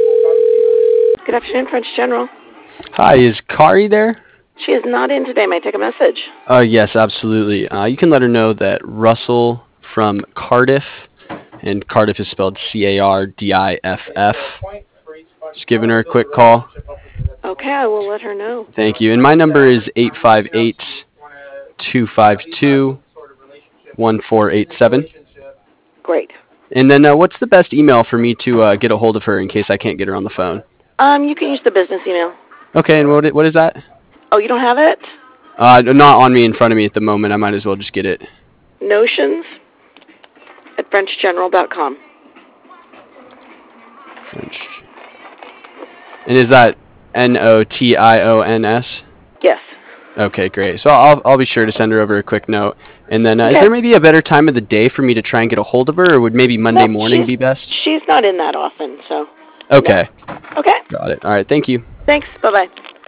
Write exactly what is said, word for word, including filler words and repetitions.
Good afternoon, French General. Hi, is Kari there? She is not in today. May I take a message? Uh, yes, absolutely. Uh, you can let her know that Russell from Cardiff, and Cardiff is spelled C A R D I F F. Just giving her a quick call. Okay, I will let her know. Thank you. And my number is eight five eight, two five two, one four eight seven. Great. And then uh, what's the best email for me to uh, get a hold of her in case I can't get her on the phone? Um, you can use the business email. Okay, and what i- what is that? Oh, you don't have it? Uh, not on me in front of me at the moment. I might as well just get it. Notions at french general dot com. French. And is that N O T I O N S? Yes. Okay, great. So I'll I'll be sure to send her over a quick note. And then, uh, is Okay. there maybe a better time of the day for me to try and get a hold of her, or would maybe Monday No, morning she's, be best? She's not in that often, so. Okay. Okay. Got it. All right. Thank you. Thanks. Bye-bye.